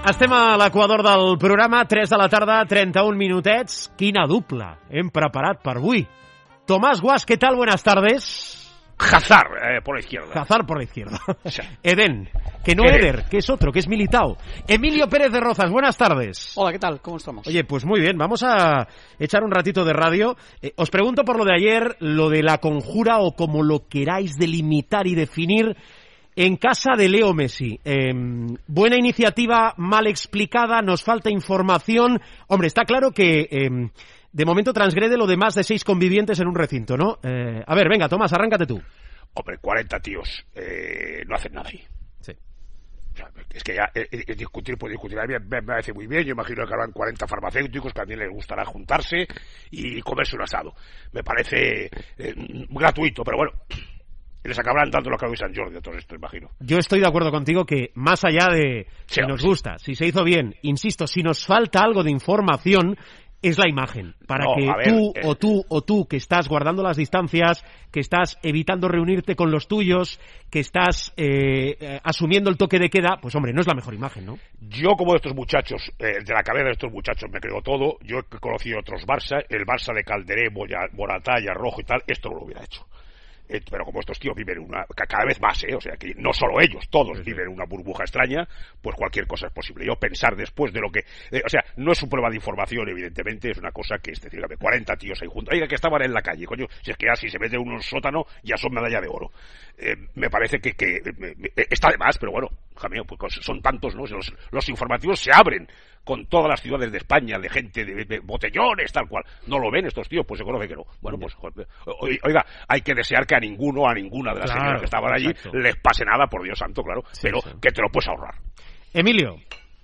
Estem a l'equador del programa, 3 de la tarda, 31 minutets. Quina dupla hem preparat per avui. Tomás Guas, ¿qué tal? Buenas tardes. Hazard por la izquierda. Hazard por la izquierda. Sí. Eden, que no Eder, que es otro, que es Militao. Emilio Pérez de Rozas, buenas tardes. Hola, ¿qué tal? ¿Cómo estamos? Oye, pues muy bien, vamos a echar un ratito de radio. Os pregunto por lo de ayer, lo de la conjura o como lo queráis delimitar y definir en casa de Leo Messi. Buena iniciativa, mal explicada, nos falta información. Hombre, está claro que de momento transgrede lo de más de 6 convivientes en un recinto, ¿no? A ver, venga, Tomás, arráncate tú. Hombre, 40 tíos no hacen nada ahí. Sí. O sea, es que ya discutir puede discutir. A mí me parece muy bien. Yo imagino que habrán 40 farmacéuticos que a mí les gustará juntarse y comerse un asado. Me parece gratuito, pero bueno, les acabarán dando lo que hoy San Jordi a todos estos, imagino. Yo estoy de acuerdo contigo que más allá de si nos gusta, si se hizo bien, insisto, si nos falta algo de información, es la imagen, para que tú, que estás guardando las distancias, que estás evitando reunirte con los tuyos, que estás asumiendo el toque de queda, pues hombre, no es la mejor imagen, ¿no? Yo, como de estos muchachos, de la cabeza de estos muchachos me creo todo. Yo he conocido otros Barça, el Barça de Calderé, Moratalla, Rojo y tal, esto no lo hubiera hecho. Pero como estos tíos viven cada vez más, o sea que no solo ellos, todos viven una burbuja extraña, pues cualquier cosa es posible. Yo pensar después de lo que, o sea, no es un prueba de información, evidentemente, es una cosa que es decir, 40 tíos ahí juntos, oiga, que estaban en la calle, coño, si es que ya si se mete uno en un sótano ya son medalla de oro. Me parece que está de más, pero bueno, jamás, pues son tantos, ¿no? Los informativos se abren con todas las ciudades de España, de gente, de botellones, tal cual. ¿No lo ven estos tíos? Pues se conoce que no. Bueno, pues, oiga, hay que desear que a ninguno, a ninguna de las señoras que estaban allí les pase nada, por Dios santo, claro, sí, pero sí, que te lo puedes ahorrar. Emilio.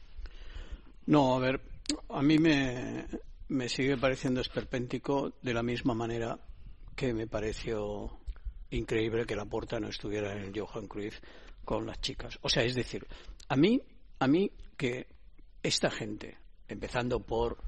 No, a ver, a mí me sigue pareciendo esperpéntico de la misma manera que me pareció increíble que Laporta no estuviera en el Johan Cruyff con las chicas. O sea, es decir, a mí que esta gente, empezando por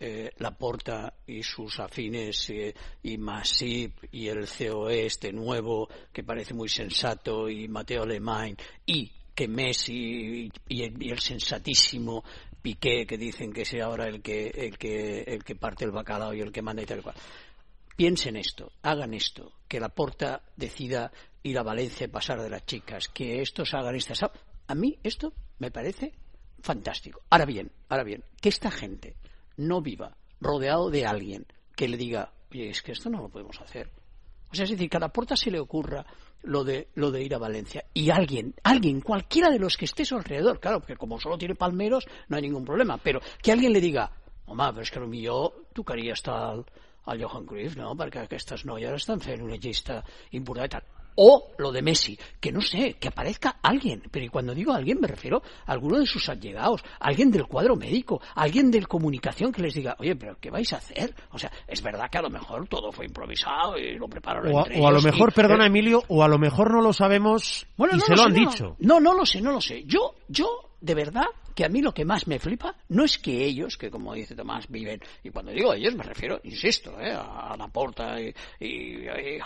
Laporta y sus afines y Masip y el COE este nuevo que parece muy sensato y Mateo Alemán y que Messi y el sensatísimo Piqué que dicen que sea ahora el que parte el bacalao y el que manda y tal cual. Piensen esto, hagan esto, que Laporta decida ir a Valencia y pasar de las chicas, que estos hagan estas. A mí esto me parece fantástico. Ahora bien, que esta gente no viva rodeado de alguien que le diga, oye, es que esto no lo podemos hacer. O sea, es decir, que a Laporta se le ocurra lo de ir a Valencia y alguien, cualquiera de los que esté a su alrededor, claro, porque como solo tiene palmeros no hay ningún problema, pero que alguien le diga, home, però és que potser tocaria estar al Johan Cruyff, no? Perquè aquestes noies estan fent una llista important i tal. O lo de Messi, que no sé, que aparezca alguien, pero y cuando digo alguien me refiero a alguno de sus allegados, alguien del cuadro médico, alguien de comunicación que les diga, oye, pero ¿qué vais a hacer? O sea, es verdad que a lo mejor todo fue improvisado y lo prepararon entre ellos. O a lo mejor, perdona Emilio, o a lo mejor no lo sabemos y se lo han dicho. No lo sé. Yo, de verdad, que a mí lo que más me flipa no es que ellos, que como dice Tomás, viven, y cuando digo ellos me refiero, insisto, a Laporta y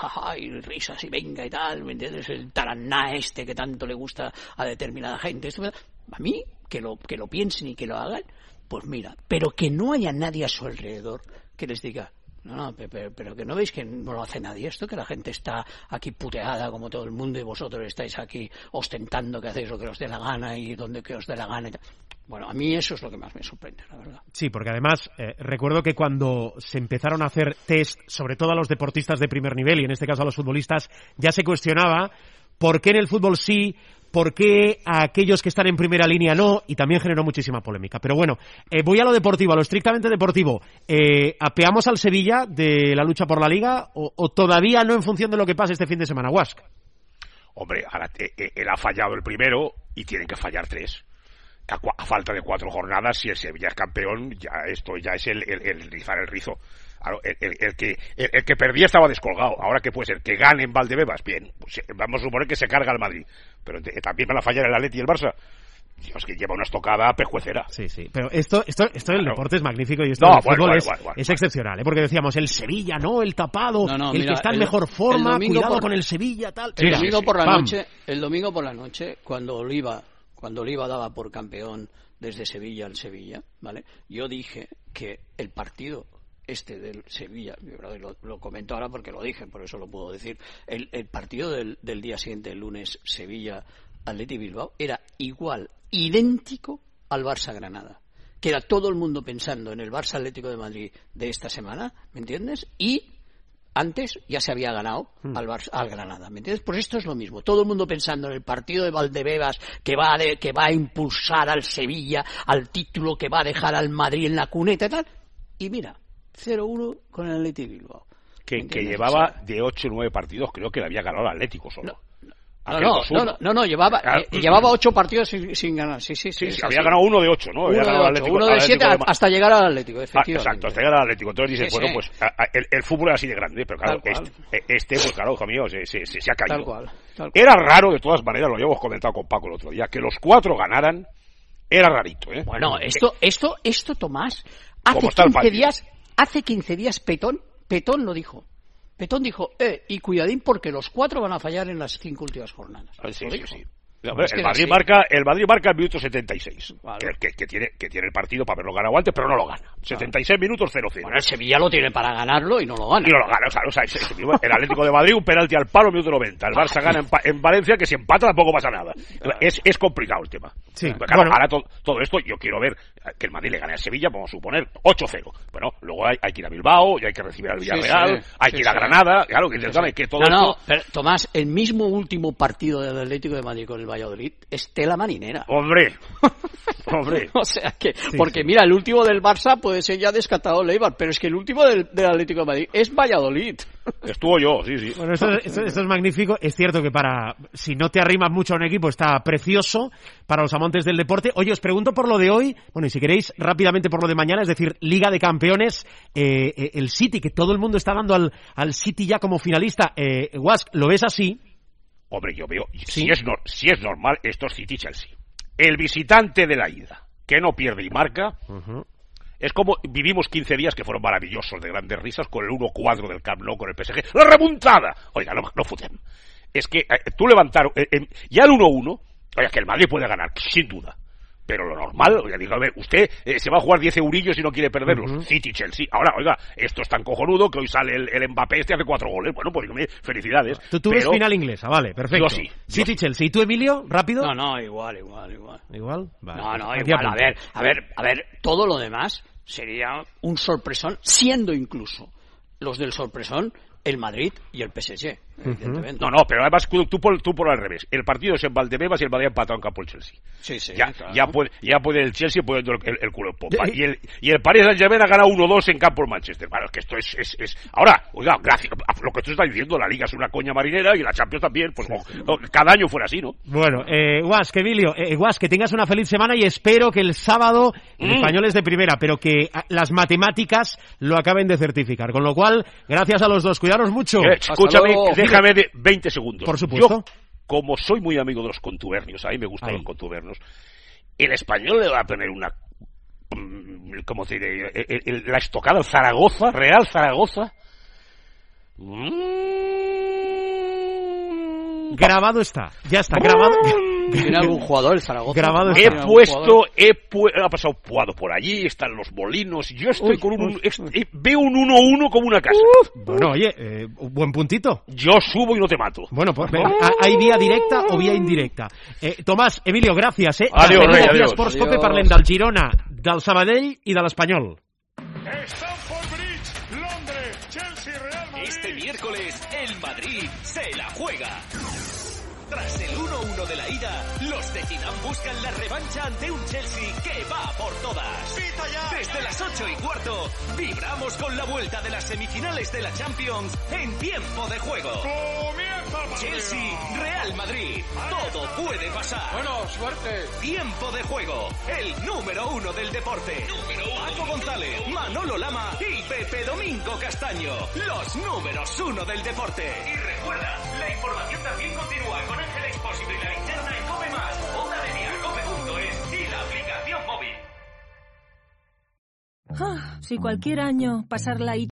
risas y venga y tal, ¿me entiendes? El taraná este que tanto le gusta a determinada gente. Esto, a mí, que lo piensen y que lo hagan, pues mira, pero que no haya nadie a su alrededor que les diga, no, pero que no veis que no lo hace nadie esto, que la gente está aquí puteada como todo el mundo y vosotros estáis aquí ostentando que hacéis lo que os dé la gana y donde que os dé la gana y tal. Bueno, a mí eso es lo que más me sorprende, la verdad. Sí, porque además recuerdo que cuando se empezaron a hacer test, sobre todo a los deportistas de primer nivel y en este caso a los futbolistas, ya se cuestionaba por qué en el fútbol sí, por qué a aquellos que están en primera línea no, y también generó muchísima polémica. Pero bueno, voy a lo deportivo, a lo estrictamente deportivo. ¿Apeamos al Sevilla de la lucha por la Liga o todavía no en función de lo que pase este fin de semana, Guasc? Hombre, ahora él ha fallado el primero y tienen que fallar 3. A falta de 4 jornadas, si el Sevilla es campeón, esto ya es el rizar el rizo. Claro, el que perdía estaba descolgado. Ahora que puede ser que gane en Valdebebas, bien, pues vamos a suponer que se carga el Madrid, pero también van a fallar el Atleti y el Barça. Dios, que lleva una estocada pescuecera. Sí, pero esto del deporte es magnífico y esto del fútbol es excepcional, porque decíamos el Sevilla, no, el tapado, el que está en mejor forma, cuidado con el Sevilla, tal. El domingo por la noche, cuando Oliva cuando Oliva daba por campeón desde Sevilla al Sevilla, ¿vale? Yo dije que el partido del Sevilla, lo comento ahora porque lo dije, por eso lo puedo decir, el partido del día siguiente, el lunes, Sevilla-Athletic Bilbao, era igual, idéntico al Barça-Granada, que era todo el mundo pensando en el Barça Atlético de Madrid de esta semana, ¿me entiendes? Y antes ya se había ganado al Granada, ¿me entiendes? Pues esto es lo mismo, todo el mundo pensando en el partido de Valdebebas que va a impulsar al Sevilla al título, que va a dejar al Madrid en la cuneta y tal, y mira, 0-1 con el Athletic Bilbao. Que llevaba de 8 o 9 partidos, creo que le había ganado al Atlético solo. No, llevaba 8 partidos sin ganar. Sí, había ganado 1 de 8, ¿no? Uno de 7 hasta llegar al Atlético, efectivamente. Exacto, hasta llegar al Atlético. Entonces dices, pues el fútbol era así de grande, pero claro, pues claro, hijo mío, se ha caído. Tal cual. Era raro, de todas maneras, lo habíamos comentado con Paco el otro día, que los 4 ganaran, era rarito, ¿eh? Bueno, esto Tomás, hace 15 días Petón lo dijo. Petón dijo, y cuidadín porque los 4 van a fallar en las 5 últimas jornadas. Sí. El Madrid marca el minuto 76, vale. que tiene el partido para haberlo ganado antes, pero no lo gana. 76 minutos 0-0. Bueno, el Sevilla lo tiene para ganarlo y no lo gana. O sea, el Atlético de Madrid, un penalti al palo, minuto 90. El Barça gana en Valencia, que si empata tampoco pasa nada. Es complicado el tema. Sí, claro, ahora todo esto, yo quiero ver que el Madrid le gane a Sevilla, vamos a suponer, 8-0. Bueno, luego hay que ir a Bilbao, y hay que recibir al Villarreal, hay que ir a Granada, claro, que todo esto... No, pero Tomás, el mismo último partido del Atlético de Madrid con el Valladolid es tela marinera. Hombre. O sea que, mira, el último del Barça puede ser ya descartado Leibar, pero es que el último del Atlético de Madrid es Valladolid. Estuvo yo, sí. Bueno, esto es magnífico. Es cierto que si no te arrimas mucho a un equipo, está precioso para los amantes del deporte. Oye, os pregunto por lo de hoy, bueno, y si queréis rápidamente por lo de mañana, es decir, Liga de Campeones, el City, que todo el mundo está dando al City ya como finalista. Guas, ¿lo ves así? Hombre, yo veo, ¿sí? si es normal, esto es City-Chelsea. El visitante de la ida, que no pierde y marca, es como vivimos 15 días que fueron maravillosos, de grandes risas, con el 1-4 del Camp Nou, con el PSG. ¡La remontada! Oiga, no futem. Es que tú levantar, ya el 1-1, oiga, que el Madrid puede ganar, sin duda. Pero lo normal, oiga, digo, a ver, usted se va a jugar 10 eurillos y no quiere perderlos. City-Chelsea. Ahora, oiga, esto es tan cojonudo que hoy sale el Mbappé hace 4 goles. Bueno, pues felicidades. Tú ves final inglesa, vale, perfecto. Yo sí. City-Chelsea. ¿Y tú, Emilio? ¿Rápido? No, igual. ¿Igual? Vale. No, igual. A ver, todo lo demás sería un sorpresón, siendo incluso los del sorpresón el Madrid y el PSG, evidentemente. No, pero además tú por al revés. El partido es en Valdebebas y el Madrid ha empatado en campo el Chelsea. Sí, claro. Ya puede el Chelsea poniendo el culo en popa. Y el Paris Saint-Germain ha ganado 1-2 en campo el Manchester. Bueno, es que esto es... Ahora, oiga, gracias. Lo que tú estás diciendo, la Liga es una coña marinera y la Champions también. Pues cada año fuera así, ¿no? Bueno, Guas, Emilio, que tengas una feliz semana y espero que el sábado el Español es de primera, pero que las matemáticas lo acaben de certificar. Con lo cual, gracias a los dos. Cuidaros mucho. Escúchame, déjame de 20 segundos. Por supuesto. Yo, como soy muy amigo de los contubernios, a mí me gustan los contubernios, el Español le va a poner una... ¿Cómo se dice? La estocada al Zaragoza, Real Zaragoza. Grabado está, ya está, grabado. ¿Tiene algún jugador el Zaragoza? Grabado está. Ha pasado Puado por allí, están los Molinos, yo estoy veo un 1-1 como una casa. Bueno, oye, buen puntito. Yo subo y no te mato. Bueno, pues ¿hay vía directa o vía indirecta? Tomàs, Emilio, gràcies. Adiós, rei, adiós. Sports Cope, parlem del Girona, del Sabadell i de l'Espanyol. Stamford Bridge, Londres, Chelsea, Real Madrid. Este miércoles, el Madrid se la juega. Tras el 1-1 de la ida, los de Zidane buscan la revancha ante un Chelsea que va por todas. Desde las 8:15, vibramos con la vuelta de las semifinales de la Champions en tiempo de juego. Chelsea, Real Madrid, todo puede pasar. Bueno, suerte. Tiempo de juego, el número 1 del deporte. Paco González, Manolo Lama y Pepe Domingo Castaño, los números 1 del deporte. Y recuerda, la información también continúa con Ángel Expósito y la linterna en Cope Más, Onda Media, Cope.es y la aplicación móvil. Si cualquier año pasarla ahí